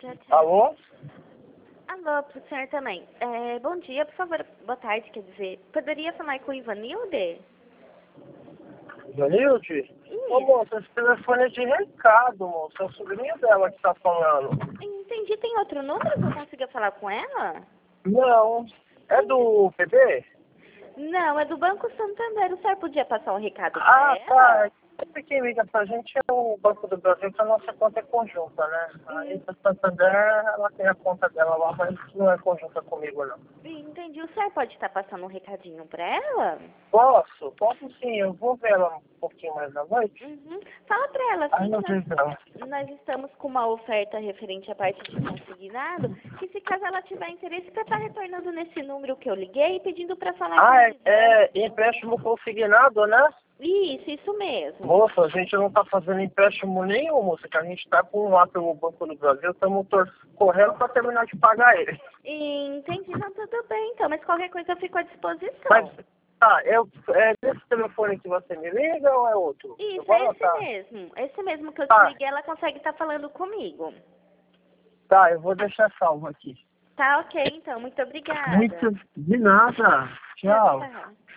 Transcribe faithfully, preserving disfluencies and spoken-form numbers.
Tchau, tchau. Alô? Alô, pro senhor também. É, bom dia, por favor, boa tarde, quer dizer, poderia falar com o Ivanilde? Janilde? Ô, moça, esse telefone é de recado, moça. É a sobrinha dela que tá falando. Entendi, tem outro número que eu consiga falar com ela? Não. É do P B? Não, é do Banco Santander. O senhor podia passar um recado pra Ah, ela? tá. Sempre quem liga pra gente é o Banco do Brasil, que a nossa conta é conjunta, né? Aí a Santander, ela tem a conta dela lá, mas não é conjunta comigo, não. Entendi. O senhor pode estar passando um recadinho pra ela? Posso? Posso sim. Eu vou ver ela um pouquinho mais à noite. Uhum. Fala pra ela Ai, assim meu que nós, Deus, não. nós estamos com uma oferta referente à parte de consignado, que se caso ela tiver interesse, pra estar retornando nesse número que eu liguei, pedindo pra falar com Ah, é, eles, né? é empréstimo consignado, né? Isso, isso mesmo. Moça, a gente não está fazendo empréstimo nenhum, moça, que a gente está com lá pelo Banco do Brasil, estamos correndo para terminar de pagar ele. Entendi, não, tudo bem, então, mas qualquer coisa eu fico à disposição. Mas, tá, eu, é desse telefone que você me liga ou é outro? Eu Isso, vou é esse anotar. mesmo. Esse mesmo que eu te Tá, liguei, ela consegue estar falando comigo. tá, eu vou deixar salvo aqui. Tá ok, então, muito obrigada. Muito, de nada. Tchau, Tchau. tchau.